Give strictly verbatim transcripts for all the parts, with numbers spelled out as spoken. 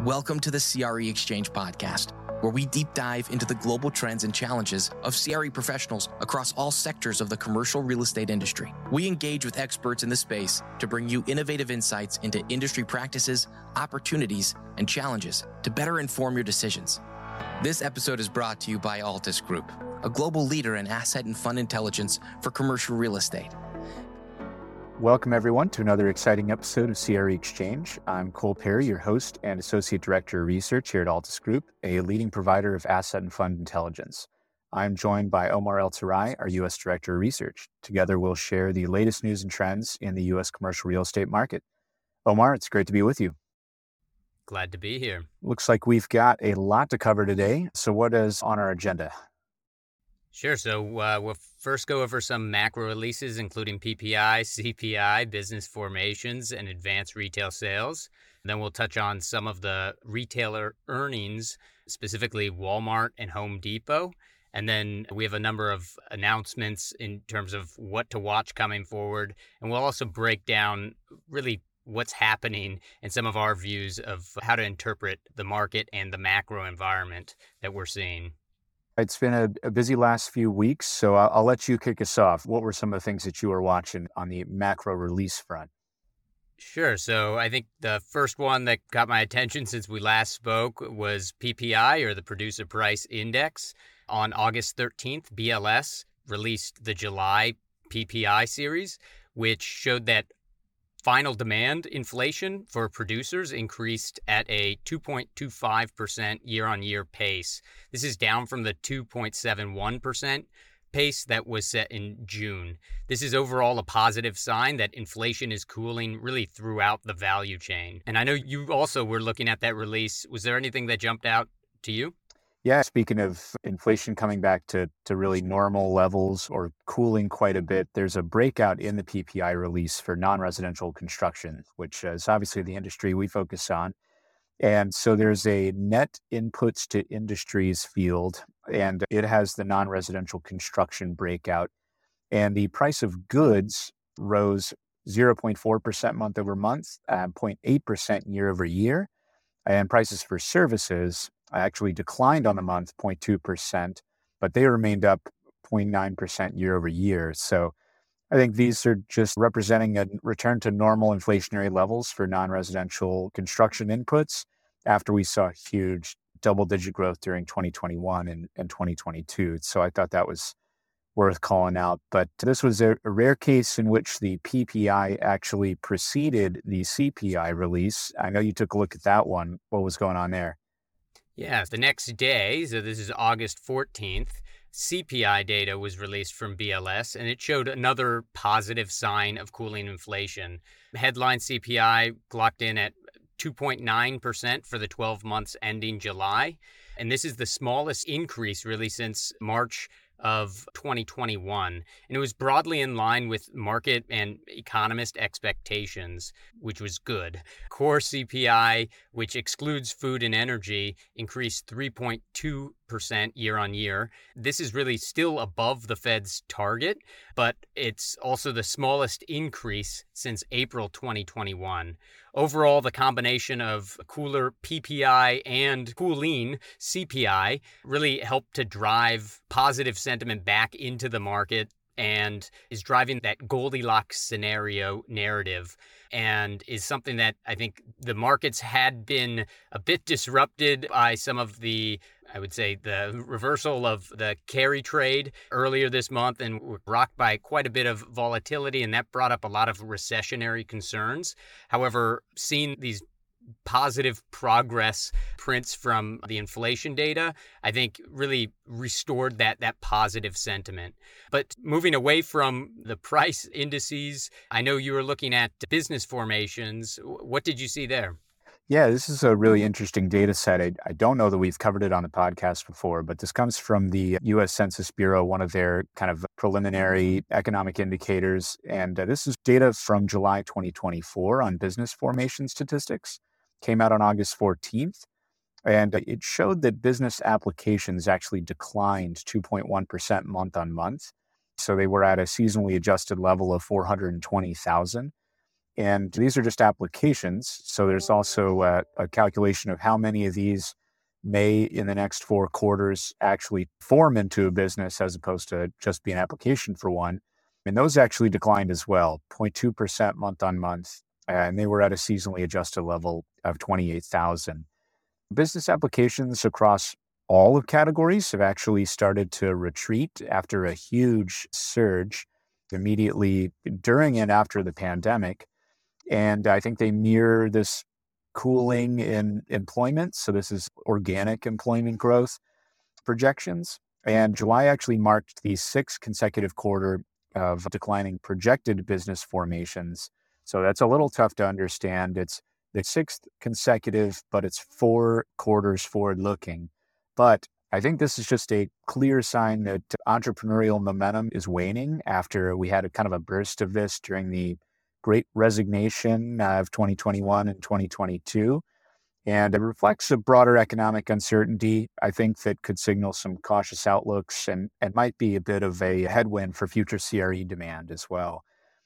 Welcome to the C R E Exchange podcast, where we deep dive into the global trends and challenges of C R E professionals across all sectors of the commercial real estate industry. We engage with experts in the space to bring you innovative insights into industry practices, opportunities, and challenges to better inform your decisions. This episode is brought to you by Altus Group, a global leader in asset and fund intelligence for commercial real estate. Welcome, everyone, to another exciting episode of C R E Exchange. I'm Cole Perry, your host and Associate Director of Research here at Altus Group, a leading provider of asset and fund intelligence. I'm joined by Omar El-Tarai, our U S Director of Research. Together, we'll share the latest news and trends in the U S commercial real estate market. Omar, it's great to be with you. Glad to be here. Looks like we've got a lot to cover today. So what is on our agenda? Sure. So uh, we'll first go over some macro releases, including P P I, C P I, business formations, and advanced retail sales. Then we'll touch on some of the retailer earnings, specifically Walmart and Home Depot. And then we have a number of announcements in terms of what to watch coming forward. And we'll also break down really what's happening and some of our views of how to interpret the market and the macro environment that we're seeing. It's been a, a busy last few weeks, so I'll, I'll let you kick us off. What were some of the things that you were watching on the macro release front? Sure. So I think the first one that got my attention since we last spoke was P P I, or the Producer Price Index. On August thirteenth, B L S released the July P P I series, which showed that final demand inflation for producers increased at a two point two five percent year-on-year pace. This is down from the two point seven one percent pace that was set in June. This is overall a positive sign that inflation is cooling really throughout the value chain. And I know you also were looking at that release. Was there anything that jumped out to you? Yeah, speaking of inflation coming back to, to really normal levels or cooling quite a bit, there's a breakout in the P P I release for non-residential construction, which is obviously the industry we focus on. And so there's a net inputs to industries field, and it has the non-residential construction breakout. And the price of goods rose zero point four percent month over month, uh, zero point eight percent year over year. And prices for services actually declined on the month, zero point two percent, but they remained up zero point nine percent year over year. So I think these are just representing a return to normal inflationary levels for non-residential construction inputs after we saw huge double-digit growth during twenty twenty-one and, and twenty twenty-two. So I thought that was worth calling out. But this was a, a rare case in which the P P I actually preceded the C P I release. I know you took a look at that one. What was going on there? Yeah, the next day, so this is August fourteenth, C P I data was released from B L S, and it showed another positive sign of cooling inflation. Headline C P I clocked in at two point nine percent for the twelve months ending July, and this is the smallest increase really since March of twenty twenty-one. And it was broadly in line with market and economist expectations, which was good. Core C P I, which excludes food and energy, increased three point two percent year on year. This is really still above the Fed's target, but it's also the smallest increase since April twenty twenty-one. Overall, the combination of cooler P P I and cooling C P I really helped to drive positive sentiment back into the market and is driving that Goldilocks scenario narrative, and is something that I think the markets had been a bit disrupted by some of the, I would say, the reversal of the carry trade earlier this month, and were rocked by quite a bit of volatility, and that brought up a lot of recessionary concerns. However, seeing these positive progress prints from the inflation data, I think really restored that that positive sentiment. But moving away from the price indices, I know you were looking at business formations. What did you see there? Yeah, this is a really interesting data set. I, I don't know that we've covered it on the podcast before, but this comes from the U S Census Bureau, one of their kind of preliminary economic indicators. And uh, this is data from July twenty twenty-four on business formation statistics. Came out on August fourteenth, and it showed that business applications actually declined two point one percent month on month. So they were at a seasonally adjusted level of four hundred twenty thousand. And these are just applications. So there's also a, a calculation of how many of these may in the next four quarters actually form into a business as opposed to just be an application for one. And those actually declined as well, zero point two percent month on month. And they were at a seasonally adjusted level of twenty-eight thousand. Business applications across all of categories have actually started to retreat after a huge surge immediately during and after the pandemic. And I think they mirror this cooling in employment. So this is organic employment growth projections. And July actually marked the sixth consecutive quarter of declining projected business formations. So that's a little tough to understand. It's the sixth consecutive, but it's four quarters forward looking. But I think this is just a clear sign that entrepreneurial momentum is waning after we had a kind of a burst of this during the Great Resignation of twenty twenty-one and twenty twenty-two. And it reflects a broader economic uncertainty, I think, that could signal some cautious outlooks and, and might be a bit of a headwind for future C R E demand as well.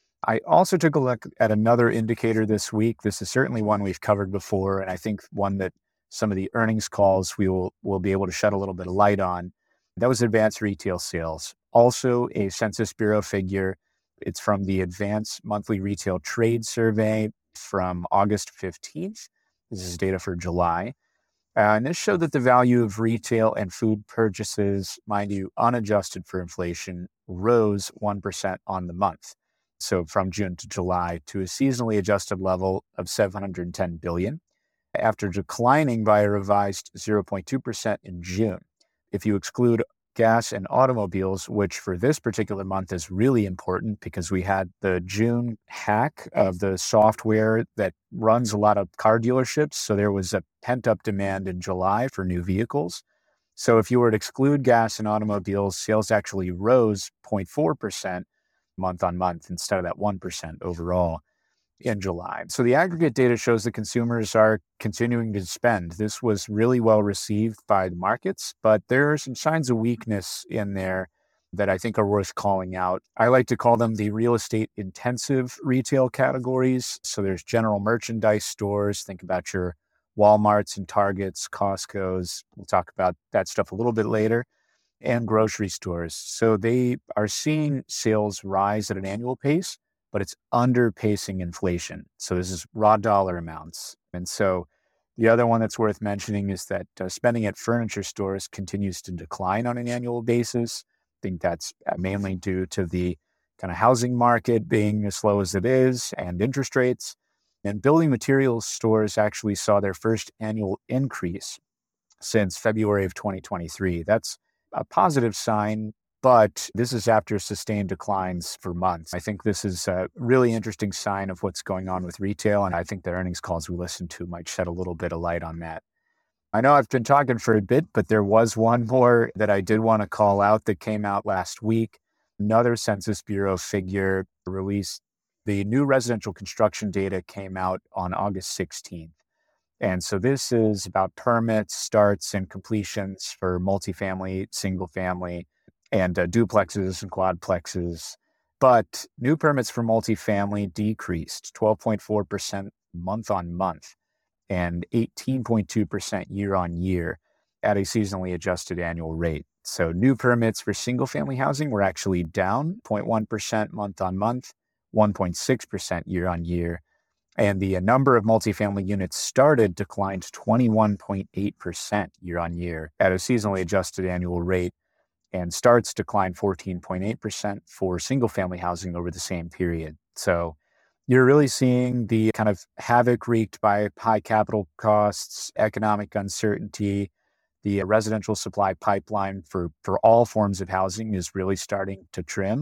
I also took a look at another indicator this week. This is certainly one we've covered before, and I think one that some of the earnings calls we will, will be able to shed a little bit of light on. That was advanced retail sales, also a Census Bureau figure. It's from the Advanced Monthly Retail Trade Survey from August fifteenth. This is data for July. Uh, and this showed that the value of retail and food purchases, mind you, unadjusted for inflation, rose one percent on the month. So from June to July to a seasonally adjusted level of seven hundred ten billion dollars, after declining by a revised zero point two percent in June. If you exclude gas and automobiles, which for this particular month is really important because we had the June hack of the software that runs a lot of car dealerships. So there was a pent-up demand in July for new vehicles. So if you were to exclude gas and automobiles, sales actually rose zero point four percent month on month instead of that one percent overall in July. So the aggregate data shows that consumers are continuing to spend. This was really well received by the markets, but there are some signs of weakness in there that I think are worth calling out. I like to call them the real estate intensive retail categories. So there's general merchandise stores. Think about your Walmarts and Targets, Costco's. We'll talk about that stuff a little bit later. And grocery stores. So they are seeing sales rise at an annual pace, but it's underpacing inflation. So this is raw dollar amounts. And so the other one that's worth mentioning is that uh, spending at furniture stores continues to decline on an annual basis. I think that's mainly due to the kind of housing market being as slow as it is and interest rates. And building materials stores actually saw their first annual increase since February of twenty twenty-three. That's a positive sign, but this is after sustained declines for months. I think this is a really interesting sign of what's going on with retail, and I think the earnings calls we listened to might shed a little bit of light on that. I know I've been talking for a bit, but there was one more that I did want to call out that came out last week. Another Census Bureau figure released. The new residential construction data came out on August sixteenth. And so this is about permits, starts, and completions for multifamily, single family, and uh, duplexes and quadplexes. But new permits for multifamily decreased twelve point four percent month on month and eighteen point two percent year on year at a seasonally adjusted annual rate. So new permits for single family housing were actually down zero point one percent month on month, one point six percent year on year. And the number of multifamily units started declined twenty-one point eight percent year on year at a seasonally adjusted annual rate. And starts declined fourteen point eight percent for single family housing over the same period. So you're really seeing the kind of havoc wreaked by high capital costs, economic uncertainty. The residential supply pipeline for, for all forms of housing is really starting to trim.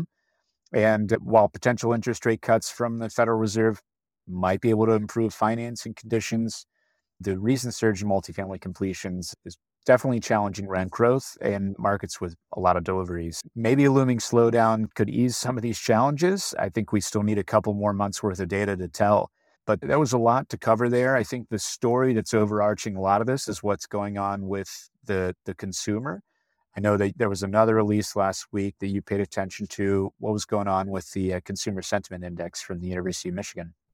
And while potential interest rate cuts from the Federal Reserve might be able to improve financing conditions, the recent surge in multifamily completions is definitely challenging rent growth and markets with a lot of deliveries. Maybe a looming slowdown could ease some of these challenges. I think we still need a couple more months worth of data to tell. But there was a lot to cover there. I think the story that's overarching a lot of this is what's going on with the, the consumer. I know that there was another release last week that you paid attention to. What was going on with the uh, Consumer Sentiment Index from the University of Michigan?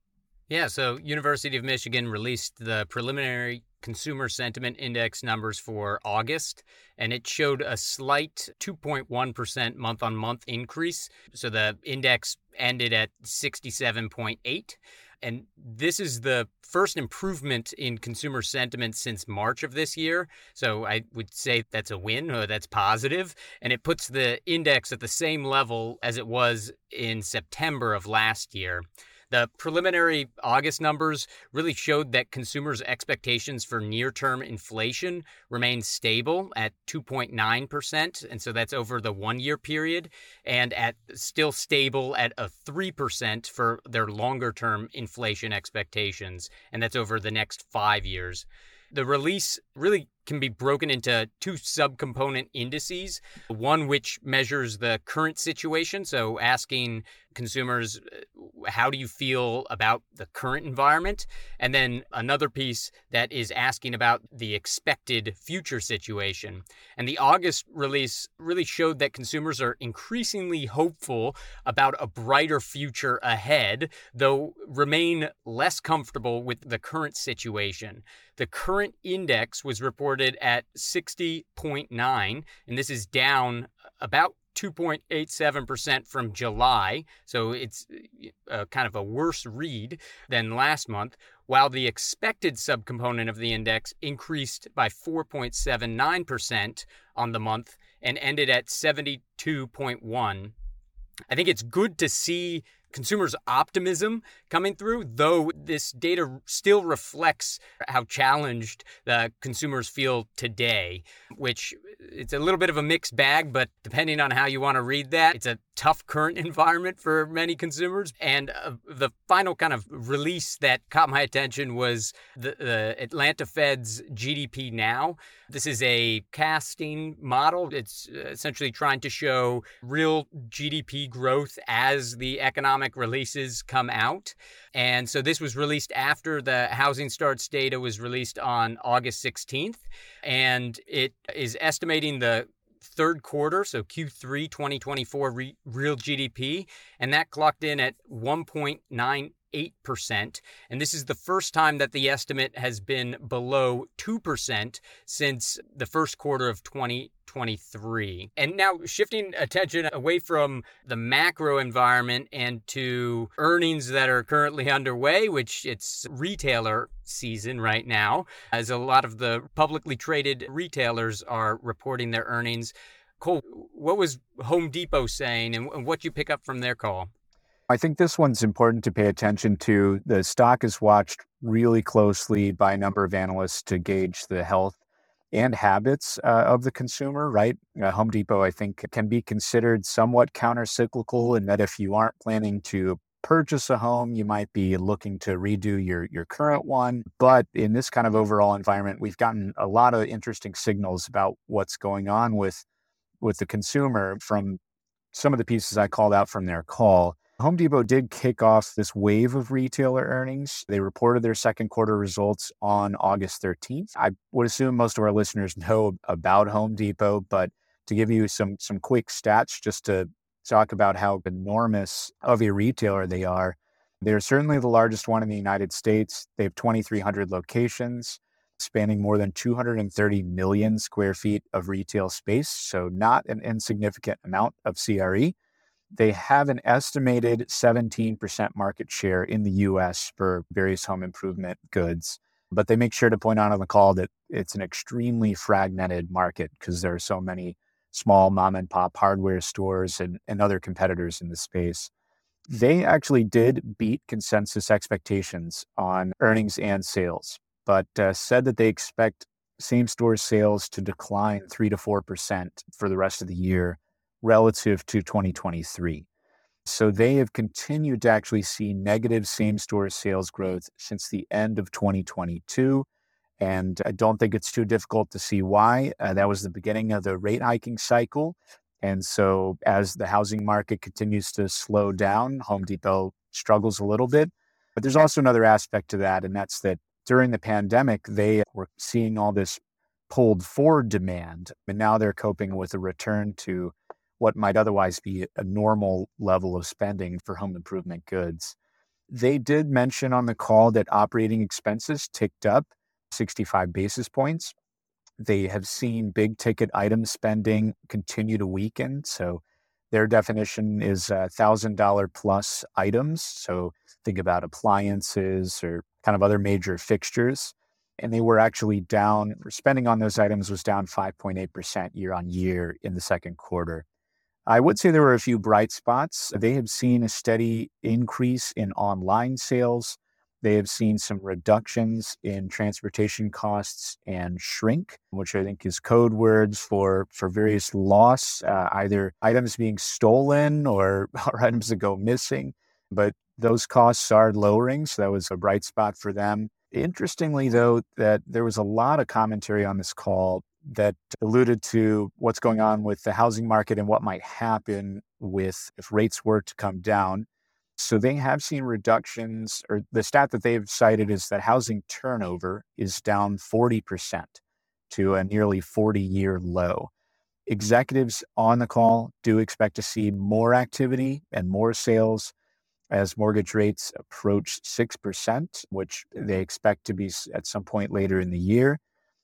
Yeah, so University of Michigan released the preliminary consumer sentiment index numbers for August, and it showed a slight two point one percent month-on-month increase. So the index ended at sixty-seven point eight. And this is the first improvement in consumer sentiment since March of this year. So I would say that's a win, or that's positive. And it puts the index at the same level as it was in September of last year. The preliminary August numbers really showed that consumers' expectations for near-term inflation remain stable at two point nine percent, and so that's over the one-year period, and at still stable at a three percent for their longer-term inflation expectations, and that's over the next five years. The release really can be broken into two subcomponent indices, one which measures the current situation, so asking consumers, how do you feel about the current environment? And then another piece that is asking about the expected future situation. And the August release really showed that consumers are increasingly hopeful about a brighter future ahead, though remain less comfortable with the current situation. The current index was reported at sixty point nine, and this is down about two point eight seven percent from July, so it's a, kind of a worse read than last month, while the expected subcomponent of the index increased by four point seven nine percent on the month and ended at seventy-two point one. I think it's good to see consumers' optimism coming through, though this data still reflects how challenged the consumers feel today, which it's a little bit of a mixed bag, but depending on how you want to read that, it's a tough current environment for many consumers. And uh, the final kind of release that caught my attention was the, the Atlanta Fed's G D P Now. This is a casting model. It's essentially trying to show real G D P growth as the economic releases come out. And so this was released after the housing starts data was released on August sixteenth. And it is estimating the third quarter, so Q three twenty twenty-four re- real G D P, and that clocked in at one point nine eight percent. And this is the first time that the estimate has been below two percent since the first quarter of twenty twenty-three. And now shifting attention away from the macro environment and to earnings that are currently underway, which it's retailer season right now, as a lot of the publicly traded retailers are reporting their earnings. Cole, what was Home Depot saying, and what did you pick up from their call? I think this one's important to pay attention to. The stock is watched really closely by a number of analysts to gauge the health and habits uh, of the consumer, right? Uh, Home Depot, I think, can be considered somewhat counter-cyclical in that if you aren't planning to purchase a home, you might be looking to redo your, your current one. But in this kind of overall environment, we've gotten a lot of interesting signals about what's going on with, with the consumer from some of the pieces I called out from their call. Home Depot did kick off this wave of retailer earnings. They reported their second quarter results on August thirteenth. I would assume most of our listeners know about Home Depot, but to give you some some quick stats just to talk about how enormous of a retailer they are, they're certainly the largest one in the United States. They have twenty-three hundred locations, spanning more than two hundred thirty million square feet of retail space, so not an insignificant amount of C R E. They have an estimated seventeen percent market share in the U S for various home improvement goods. But they make sure to point out on the call that it's an extremely fragmented market because there are so many small mom and pop hardware stores and, and other competitors in the space. They actually did beat consensus expectations on earnings and sales, but uh, said that they expect same-store sales to decline three to four percent for the rest of the year relative to twenty twenty-three. So they have continued to actually see negative same-store sales growth since the end of twenty twenty-two. And I don't think it's too difficult to see why. Uh, that was the beginning of the rate hiking cycle. And so as the housing market continues to slow down, Home Depot struggles a little bit. But there's also another aspect to that, and that's that during the pandemic, they were seeing all this pulled forward demand, and now they're coping with a return to what might otherwise be a normal level of spending for home improvement goods. They did mention on the call that operating expenses ticked up sixty-five basis points. They have seen big ticket item spending continue to weaken. So their definition is uh, one thousand dollars plus items. So think about appliances or kind of other major fixtures. And they were actually down, spending on those items was down five point eight percent year on year in the second quarter. I would say there were a few bright spots. They have seen a steady increase in online sales. They have seen some reductions in transportation costs and shrink, which I think is code words for, for various loss, uh, either items being stolen or, or items that go missing. But those costs are lowering, so that was a bright spot for them. Interestingly, though, that there was a lot of commentary on this call that alluded to what's going on with the housing market and what might happen with if rates were to come down. So they have seen reductions, or the stat that they've cited is that housing turnover is down forty percent to a nearly forty-year low. Executives on the call do expect to see more activity and more sales as mortgage rates approach six percent, which they expect to be at some point later in the year,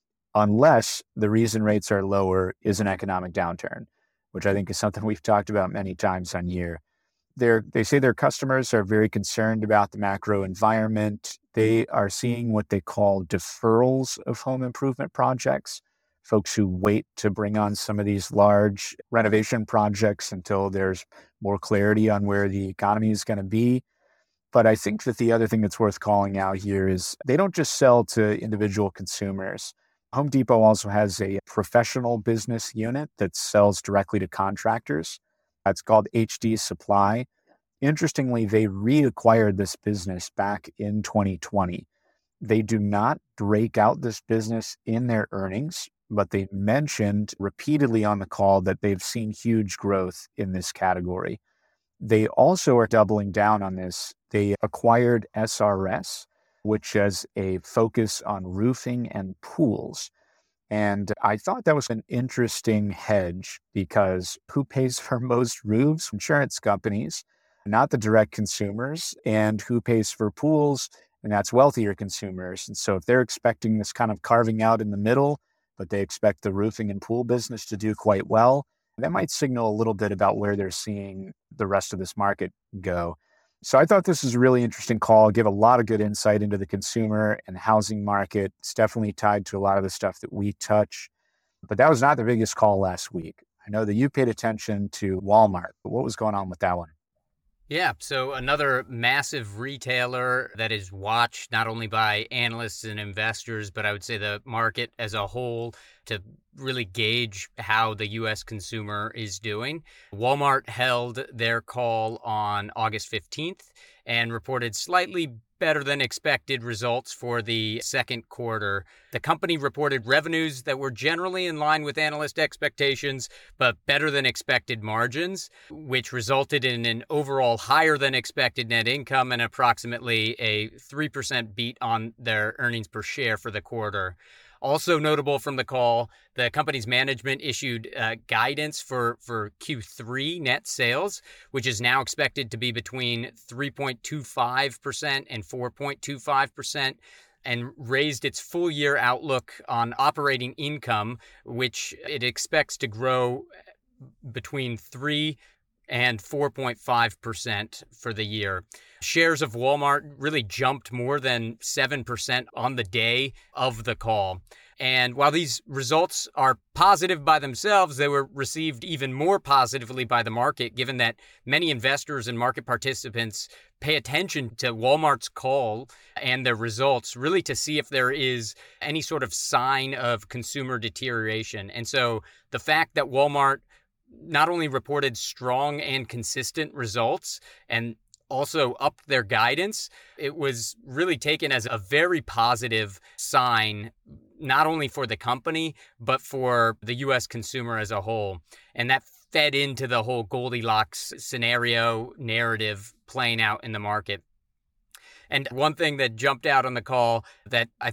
unless the reason rates are lower is an economic downturn, which I think is something we've talked about many times on year. They're, they say their customers are very concerned about the macro environment. They are seeing what they call deferrals of home improvement projects, folks who wait to bring on some of these large renovation projects until there's more clarity on where the economy is going to be. But I think that the other thing that's worth calling out here is they don't just sell to individual consumers. Home Depot also has a professional business unit that sells directly to contractors. That's called H D Supply. Interestingly, they reacquired this business back in twenty twenty. They do not break out this business in their earnings, but they mentioned repeatedly on the call that they've seen huge growth in this category. They also are doubling down on this. They acquired S R S, which has a focus on roofing and pools. And I thought that was an interesting hedge because who pays for most roofs? Insurance companies, not the direct consumers. And who pays for pools? And that's wealthier consumers. And so if they're expecting this kind of carving out in the middle, but they expect the roofing and pool business to do quite well, that might signal a little bit about where they're seeing the rest of this market go. So I thought this was a really interesting call, give a lot of good insight into the consumer and housing market. It's definitely tied to a lot of the stuff that we touch. But that was not the biggest call last week. I know that you paid attention to Walmart, but what was going on with that one? Yeah, so another massive retailer that is watched not only by analysts and investors, but I would say the market as a whole to really gauge how the U S consumer is doing. Walmart held their call on August fifteenth and reported slightly better than expected results for the second quarter. The company reported revenues that were generally in line with analyst expectations, but better than expected margins, which resulted in an overall higher than expected net income and approximately a three percent beat on their earnings per share for the quarter. Also notable from the call, the company's management issued uh, guidance for, for Q three net sales, which is now expected to be between three point two five percent and four point two five percent, and raised its full year outlook on operating income, which it expects to grow between three and four point five percent for the year. Shares of Walmart really jumped more than seven percent on the day of the call. And while these results are positive by themselves, they were received even more positively by the market, given that many investors and market participants pay attention to Walmart's call and their results really to see if there is any sort of sign of consumer deterioration. And so the fact that Walmart not only reported strong and consistent results and also upped their guidance, it was really taken as a very positive sign, not only for the company, but for the U S consumer as a whole. And that fed into the whole Goldilocks scenario narrative playing out in the market. And one thing that jumped out on the call that I thought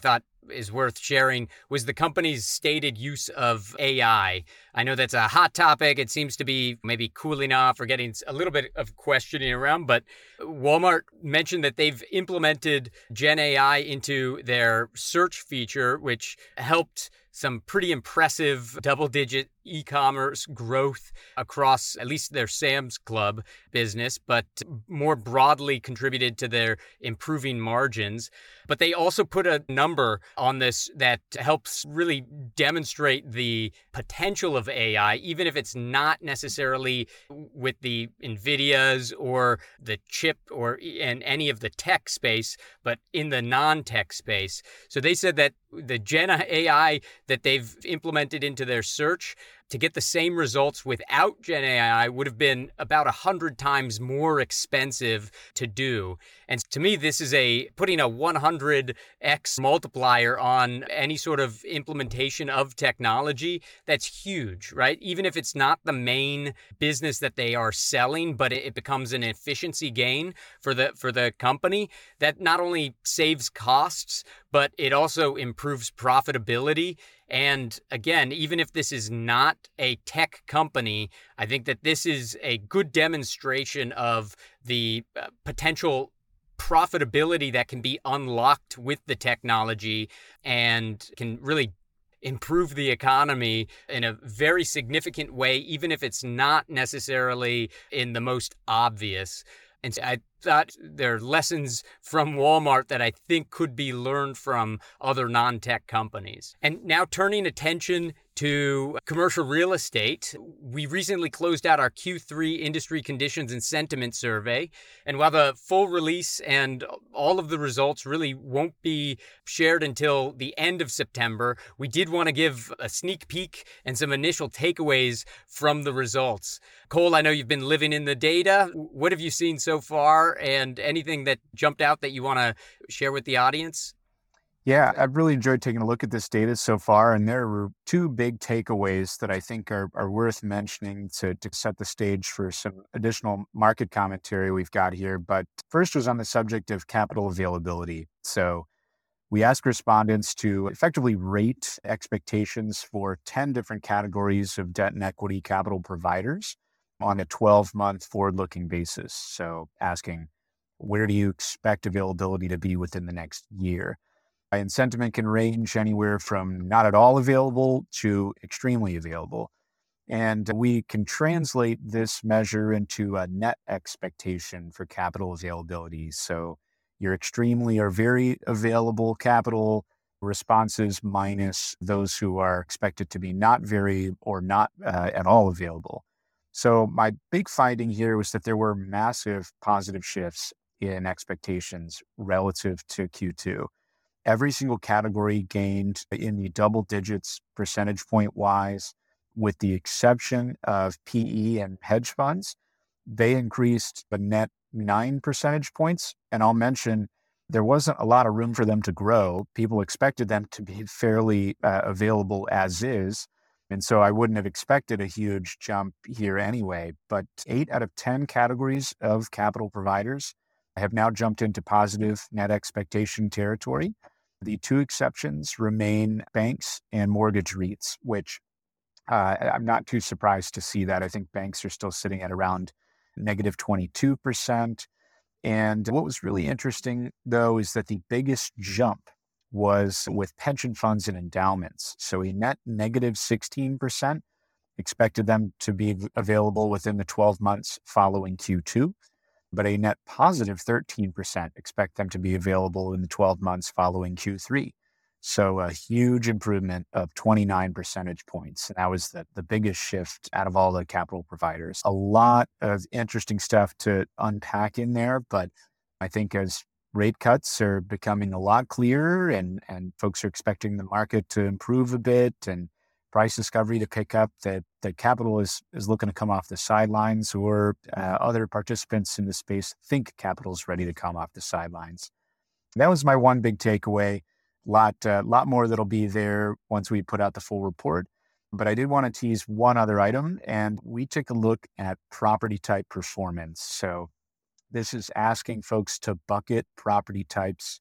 is worth sharing was the company's stated use of A I. I know that's a hot topic. It seems to be maybe cooling off or getting a little bit of questioning around, but Walmart mentioned that they've implemented Gen A I into their search feature, which helped some pretty impressive double-digit e-commerce growth across at least their Sam's Club business, but more broadly contributed to their improving margins. But they also put a number on this that helps really demonstrate the potential of A I, even if it's not necessarily with the NVIDIAs or the chip or in any of the tech space, but in the non-tech space. So they said that the Gen A I that they've implemented into their search to get the same results without Gen A I would have been about one hundred times more expensive to do. And to me, this is a putting a one hundred x multiplier on any sort of implementation of technology. That's huge, right? Even if it's not the main business that they are selling, but it becomes an efficiency gain for the for the company that not only saves costs, but it also improves profitability. And again, even if this is not a tech company, I think that this is a good demonstration of the uh, potential profitability that can be unlocked with the technology and can really improve the economy in a very significant way, even if it's not necessarily in the most obvious. And so I thought there are lessons from Walmart that I think could be learned from other non-tech companies. And now turning attention to commercial real estate, we recently closed out our Q three industry conditions and sentiment survey. And while the full release and all of the results really won't be shared until the end of September, we did want to give a sneak peek and some initial takeaways from the results. Cole, I know you've been living in the data. What have you seen so far, and anything that jumped out that you want to share with the audience? Yeah, I've really enjoyed taking a look at this data so far, and there were two big takeaways that I think are, are worth mentioning to, to set the stage for some additional market commentary we've got here. But first was on the subject of capital availability. So we asked respondents to effectively rate expectations for ten different categories of debt and equity capital providers on a twelve-month forward-looking basis. So asking, where do you expect availability to be within the next year? And sentiment can range anywhere from not at all available to extremely available. And we can translate this measure into a net expectation for capital availability. So your extremely or very available capital responses minus those who are expected to be not very or not uh, at all available. So my big finding here was that there were massive positive shifts in expectations relative to Q two. Every single category gained in the double digits percentage point wise, with the exception of P E and hedge funds. They increased a net nine percentage points. And I'll mention there wasn't a lot of room for them to grow. People expected them to be fairly uh, available as is. And so I wouldn't have expected a huge jump here anyway. But eight out of ten categories of capital providers have now jumped into positive net expectation territory. The two exceptions remain banks and mortgage REITs, which uh, I'm not too surprised to see that. I think banks are still sitting at around negative twenty-two percent. And what was really interesting, though, is that the biggest jump was with pension funds and endowments. So a net negative sixteen percent expected them to be available within the twelve months following Q two. But a net positive thirteen percent expect them to be available in the twelve months following Q three. So a huge improvement of twenty-nine percentage points. And that was the, the biggest shift out of all the capital providers. A lot of interesting stuff to unpack in there, but I think as rate cuts are becoming a lot clearer and, and folks are expecting the market to improve a bit and price discovery to pick up, that, that capital is, is looking to come off the sidelines, or uh, other participants in the space think capital is ready to come off the sidelines. That was my one big takeaway. A lot, uh, lot more that'll be there once we put out the full report. But I did want to tease one other item, and we took a look at property type performance. So this is asking folks to bucket property types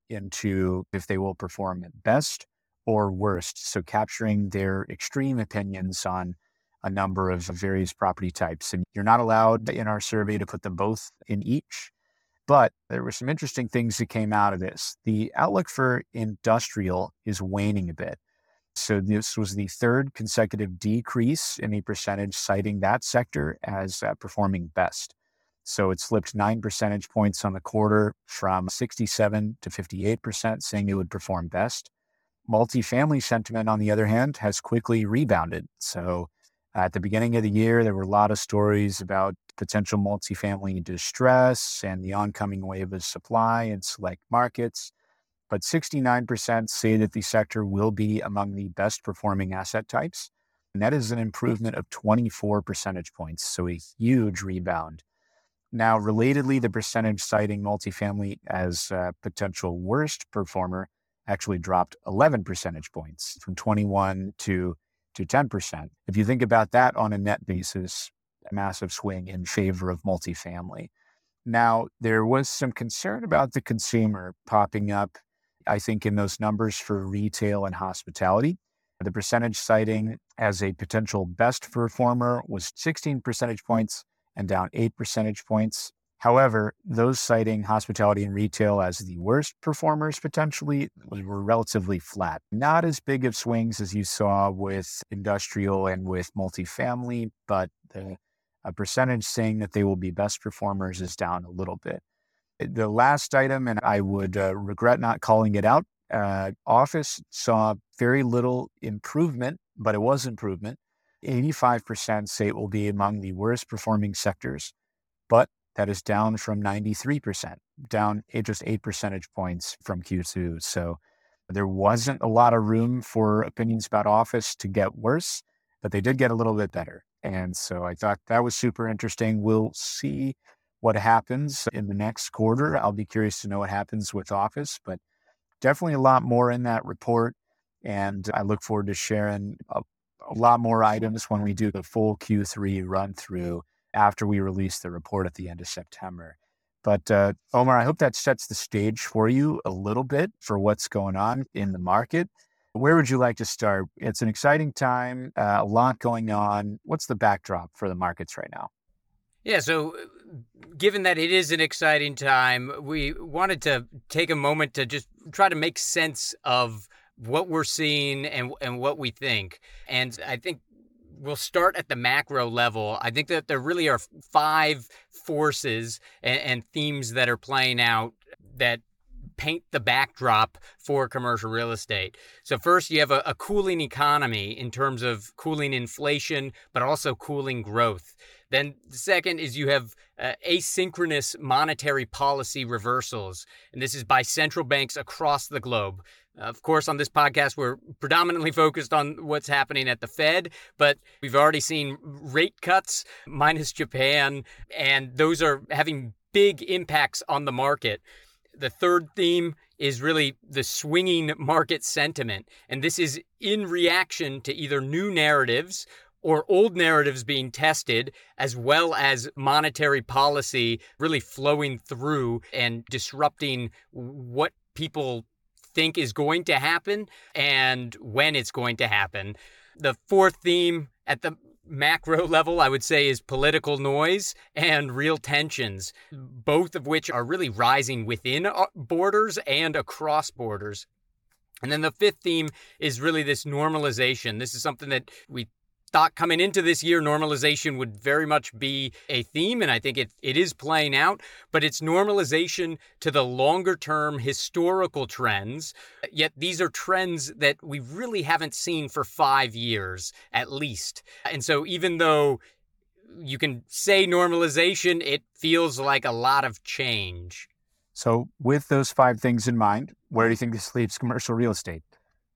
into if they will perform at best or worst. So capturing their extreme opinions on a number of various property types. And you're not allowed in our survey to put them both in each. But there were some interesting things that came out of this. The outlook for industrial is waning a bit. So this was the third consecutive decrease in the percentage citing that sector as uh, performing best. So it slipped nine percentage points on the quarter from sixty-seven to fifty-eight percent, saying it would perform best. Multifamily sentiment, on the other hand, has quickly rebounded. So at the beginning of the year, there were a lot of stories about potential multifamily distress and the oncoming wave of supply in select markets. But sixty-nine percent say that the sector will be among the best performing asset types. And that is an improvement of twenty-four percentage points. So a huge rebound. Now, relatedly, the percentage citing multifamily as a potential worst performer actually dropped eleven percentage points from twenty-one to to ten percent. If you think about that on a net basis, a massive swing in favor of multifamily. Now, there was some concern about the consumer popping up, I think, in those numbers for retail and hospitality. The percentage citing as a potential best performer was sixteen percentage points and down eight percentage points. However, those citing hospitality and retail as the worst performers potentially were relatively flat. Not as big of swings as you saw with industrial and with multifamily, but the a percentage saying that they will be best performers is down a little bit. The last item, and I would uh, regret not calling it out, uh, office saw very little improvement, but it was improvement. eighty-five percent say it will be among the worst performing sectors, but that is down from ninety-three percent, down eight, just eight percentage points from Q two. So there wasn't a lot of room for opinions about office to get worse, but they did get a little bit better. And so I thought that was super interesting. We'll see what happens in the next quarter. I'll be curious to know what happens with office, but definitely a lot more in that report. And I look forward to sharing a, a lot more items when we do the full Q three run through after we release the report at the end of September. But uh, Omar, I hope that sets the stage for you a little bit for what's going on in the market. Where would you like to start? It's an exciting time, uh, a lot going on. What's the backdrop for the markets right now? Yeah, so given that it is an exciting time, we wanted to take a moment to just try to make sense of what we're seeing and and what we think. And I think we'll start at the macro level. I think that there really are five forces and, and themes that are playing out that paint the backdrop for commercial real estate. So first, you have a, a cooling economy in terms of cooling inflation, but also cooling growth. Then the second is you have uh, asynchronous monetary policy reversals. And this is by central banks across the globe. Of course, on this podcast, we're predominantly focused on what's happening at the Fed, but we've already seen rate cuts minus Japan, and those are having big impacts on the market. The third theme is really the swinging market sentiment, and this is in reaction to either new narratives or old narratives being tested, as well as monetary policy really flowing through and disrupting what people think is going to happen and when it's going to happen. The fourth theme at the macro level, I would say, is political noise and real tensions, both of which are really rising within borders and across borders. And then the fifth theme is really this normalization. This is something that we thought coming into this year, normalization would very much be a theme, and I think it, it is playing out, but it's normalization to the longer term historical trends, yet these are trends that we really haven't seen for five years at least. And so even though you can say normalization, it feels like a lot of change. So with those five things in mind, where do you think this leaves commercial real estate?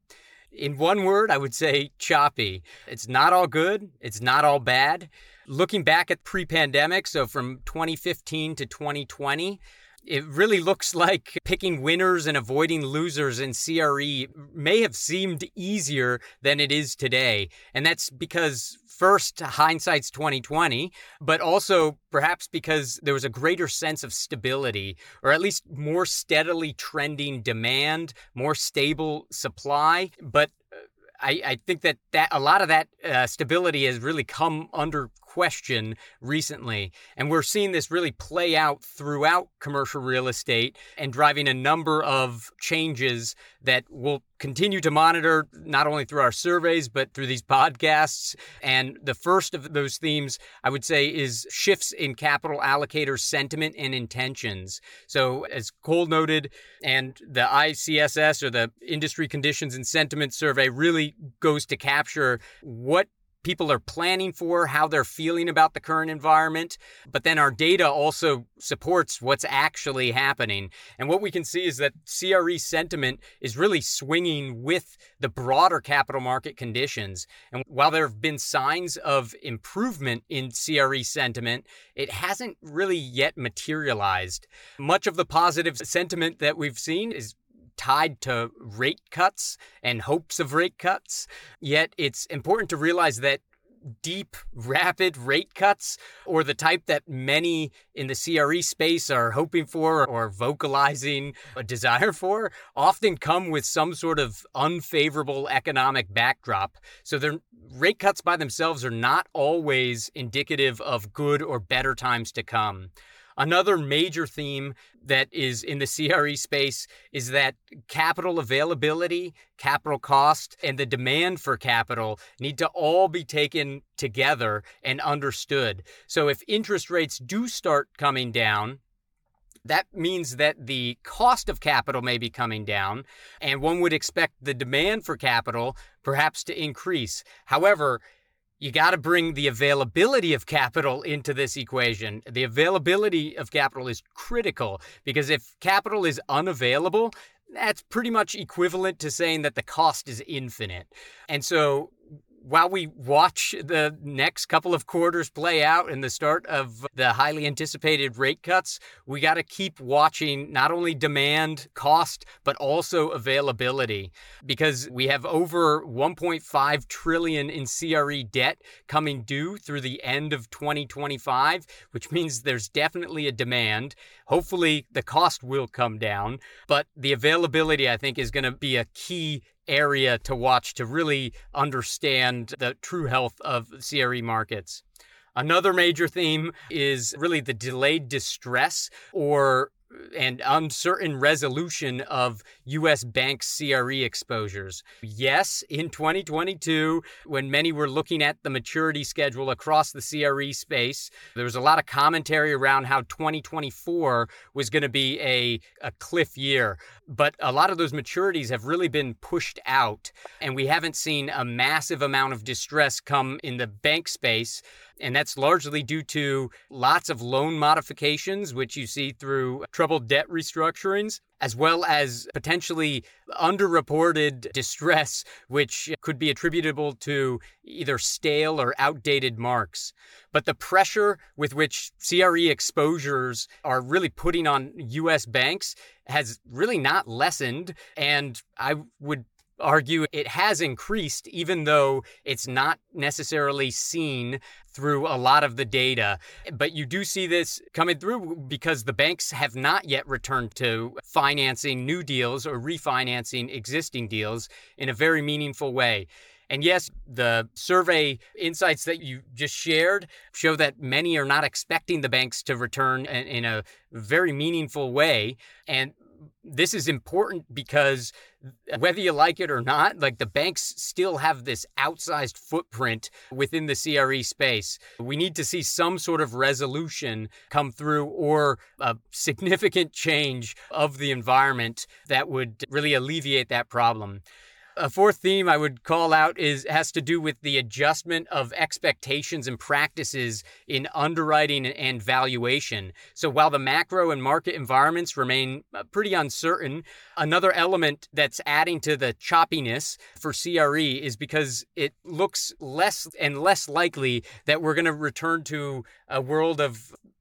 In one word, I would say choppy. It's not all good. It's not all bad. Looking back at pre-pandemic, so from twenty fifteen to twenty twenty, it really looks like picking winners and avoiding losers in C R E may have seemed easier than it is today. And that's because first, hindsight's twenty twenty, but also perhaps because there was a greater sense of stability, or at least more steadily trending demand, more stable supply. But I, I think that, that a lot of that uh, stability has really come under question recently. And we're seeing this really play out throughout commercial real estate and driving a number of changes that we'll continue to monitor, not only through our surveys, but through these podcasts. And the first of those themes, I would say, is shifts in capital allocator sentiment and intentions. So as Cole noted, and the I C S S, or the Industry Conditions and Sentiment Survey, really goes to capture what people are planning for, how they're feeling about the current environment. But then our data also supports what's actually happening. And what we can see is that C R E sentiment is really swinging with the broader capital market conditions. And while there have been signs of improvement in C R E sentiment, it hasn't really yet materialized. Much of the positive sentiment that we've seen is tied to rate cuts and hopes of rate cuts. Yet it's important to realize that deep, rapid rate cuts, or the type that many in the C R E space are hoping for or vocalizing a desire for, often come with some sort of unfavorable economic backdrop. So the rate cuts by themselves are not always indicative of good or better times to come. Another major theme that is in the C R E space is that capital availability, capital cost, and the demand for capital need to all be taken together and understood. So if interest rates do start coming down, that means that the cost of capital may be coming down, and one would expect the demand for capital perhaps to increase. However, you got to bring the availability of capital into this equation. The availability of capital is critical, because if capital is unavailable, that's pretty much equivalent to saying that the cost is infinite. And so while we watch the next couple of quarters play out and the start of the highly anticipated rate cuts, we got to keep watching not only demand, cost, but also availability, because we have over one point five trillion dollars in C R E debt coming due through the end of twenty twenty-five, which means there's definitely a demand. Hopefully the cost will come down, but the availability, I think, is going to be a key area to watch to really understand the true health of C R E markets. Another major theme is really the delayed distress or and uncertain resolution of U S bank C R E exposures. Yes, in twenty twenty-two, when many were looking at the maturity schedule across the C R E space, there was a lot of commentary around how twenty twenty-four was going to be a, a cliff year. But a lot of those maturities have really been pushed out, and we haven't seen a massive amount of distress come in the bank space. And that's largely due to lots of loan modifications, which you see through troubled debt restructurings, as well as potentially underreported distress, which could be attributable to either stale or outdated marks. But the pressure with which C R E exposures are really putting on U S banks has really not lessened, and I would argue it has increased, even though it's not necessarily seen through a lot of the data. But you do see this coming through because the banks have not yet returned to financing new deals or refinancing existing deals in a very meaningful way. And yes, the survey insights that you just shared show that many are not expecting the banks to return in a very meaningful way. And this is important because whether you like it or not, like the banks still have this outsized footprint within the C R E space. We need to see some sort of resolution come through, or a significant change of the environment that would really alleviate that problem. A fourth theme I would call out is has to do with the adjustment of expectations and practices in underwriting and valuation. So while the macro and market environments remain pretty uncertain, another element that's adding to the choppiness for C R E is because it looks less and less likely that we're going to return to a world of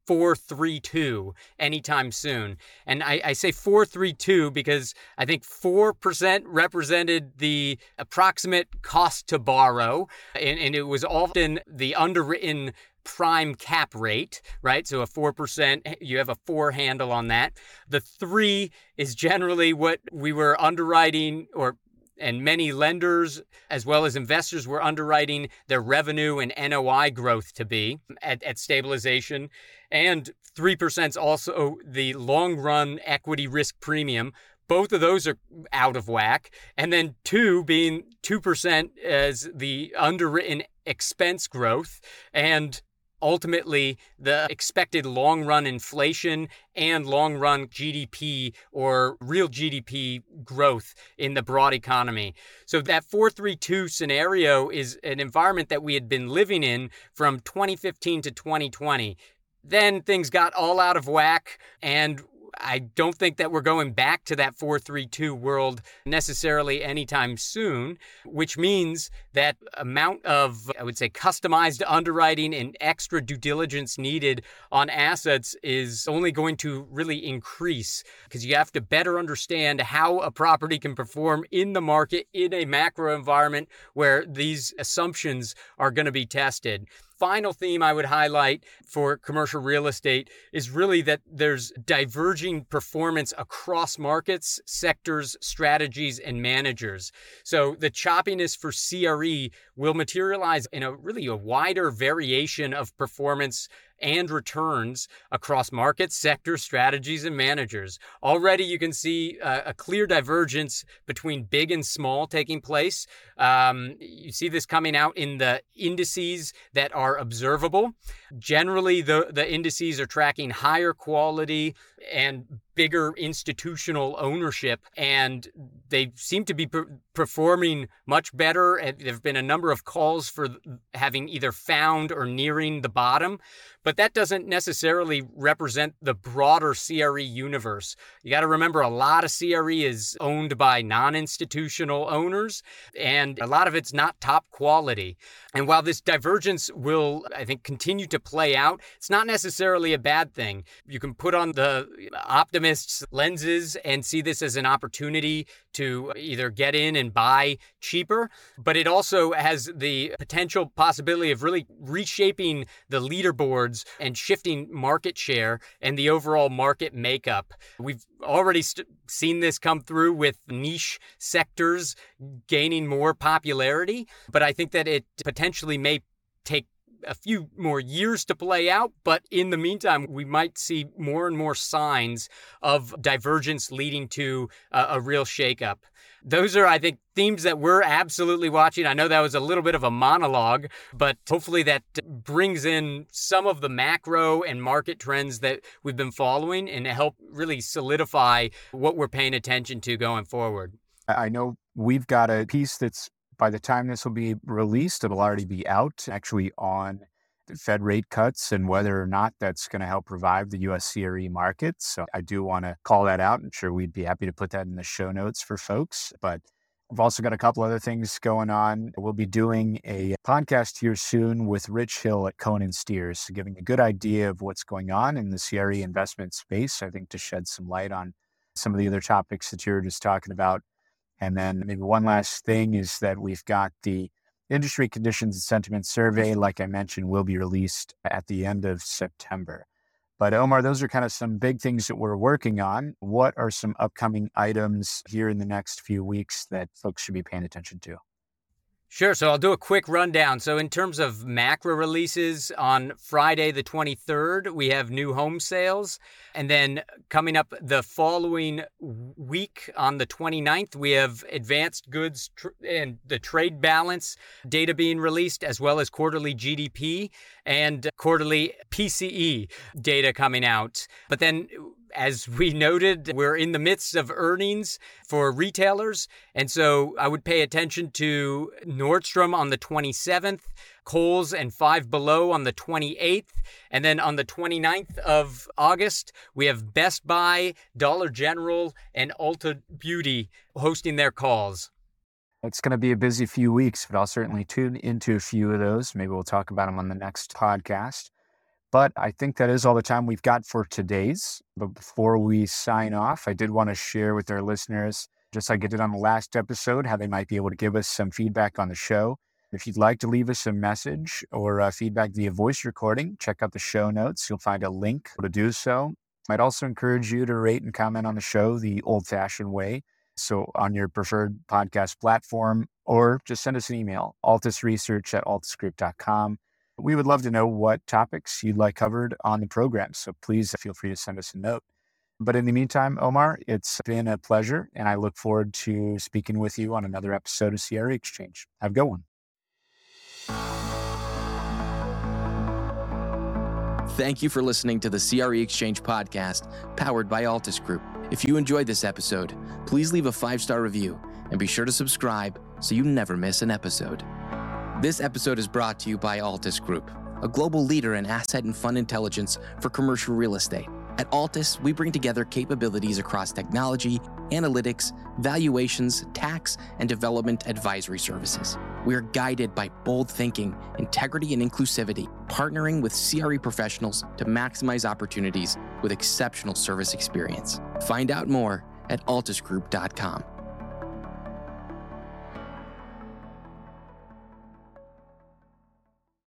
four three two anytime soon. And I, I say four three two because I think four percent represented the approximate cost to borrow, and, and it was often the underwritten prime cap rate, right? So a four percent, you have a four handle on that. The three is generally what we were underwriting, or and many lenders as well as investors were underwriting their revenue and N O I growth to be at, at stabilization. And three percent is also the long run equity risk premium. Both of those are out of whack. And then two being two percent as the underwritten expense growth, and ultimately the expected long-run inflation and long-run G D P or real G D P growth in the broad economy. So that four three two scenario is an environment that we had been living in from twenty fifteen to twenty twenty. Then things got all out of whack, and I don't think that we're going back to that four three two world necessarily anytime soon, which means that amount of, I would say, customized underwriting and extra due diligence needed on assets is only going to really increase, because you have to better understand how a property can perform in the market in a macro environment where these assumptions are going to be tested. Final theme I would highlight for commercial real estate is really that there's diverging performance across markets, sectors, strategies, and managers. So the choppiness for C R E will materialize in a really a wider variation of performance and returns across markets, sectors, strategies, and managers. Already you can see a, a clear divergence between big and small taking place. Um, you see this coming out in the indices that are observable. Generally, the, the indices are tracking higher quality and bigger institutional ownership, and they seem to be per- performing much better. There have been a number of calls for having either found or nearing the bottom, but that doesn't necessarily represent the broader C R E universe. You got to remember, a lot of C R E is owned by non-institutional owners, and a lot of it's not top quality. And while this divergence will, I think, continue to play out, it's not necessarily a bad thing. You can put on the optimist's lenses and see this as an opportunity to either get in and buy cheaper, but it also has the potential possibility of really reshaping the leaderboards and shifting market share and the overall market makeup. We've already st- seen this come through with niche sectors gaining more popularity, but I think that it potentially may take a few more years to play out, but in the meantime, we might see more and more signs of divergence leading to a, a real shakeup. Those are, I think, themes that we're absolutely watching. I know that was a little bit of a monologue, but hopefully that brings in some of the macro and market trends that we've been following and help really solidify what we're paying attention to going forward. I know we've got a piece that's, by the time this will be released, it'll already be out actually on the Fed rate cuts and whether or not that's going to help revive the U S C R E market. So I do want to call that out. I'm sure we'd be happy to put that in the show notes for folks. But I've also got a couple other things going on. We'll be doing a podcast here soon with Rich Hill at Cohen and Steers, giving a good idea of what's going on in the C R E investment space, I think, to shed some light on some of the other topics that you were just talking about. And then maybe one last thing is that we've got the Industry Conditions and Sentiment Survey, like I mentioned, will be released at the end of September. But Omar, those are kind of some big things that we're working on. What are some upcoming items here in the next few weeks that folks should be paying attention to? Sure. So I'll do a quick rundown. So in terms of macro releases, on Friday the twenty-third, we have new home sales. And then coming up the following week on the twenty-ninth, we have advanced goods tr- and the trade balance data being released, as well as quarterly G D P and quarterly P C E data coming out. But then, as we noted, we're in the midst of earnings for retailers. And so I would pay attention to Nordstrom on the twenty-seventh, Kohl's and Five Below on the twenty-eighth. And then on the twenty-ninth of August, we have Best Buy, Dollar General, and Ulta Beauty hosting their calls. It's going to be a busy few weeks, but I'll certainly tune into a few of those. Maybe we'll talk about them on the next podcast. But I think that is all the time we've got for today's. But before we sign off, I did want to share with our listeners, just like I did on the last episode, how they might be able to give us some feedback on the show. If you'd like to leave us a message or uh, feedback via voice recording, check out the show notes. You'll find a link to do so. I'd also encourage you to rate and comment on the show the old-fashioned way. So on your preferred podcast platform, or just send us an email, altusresearch at altusgroup dot com. We would love to know what topics you'd like covered on the program, so please feel free to send us a note. But in the meantime, Omar, it's been a pleasure, and I look forward to speaking with you on another episode of C R E Exchange. Have a good one. Thank you for listening to the C R E Exchange podcast, powered by Altus Group. If you enjoyed this episode, please leave a five-star review and be sure to subscribe so you never miss an episode. This episode is brought to you by Altus Group, a global leader in asset and fund intelligence for commercial real estate. At Altus, we bring together capabilities across technology, analytics, valuations, tax, and development advisory services. We are guided by bold thinking, integrity, and inclusivity, partnering with C R E professionals to maximize opportunities with exceptional service experience. Find out more at altus group dot com.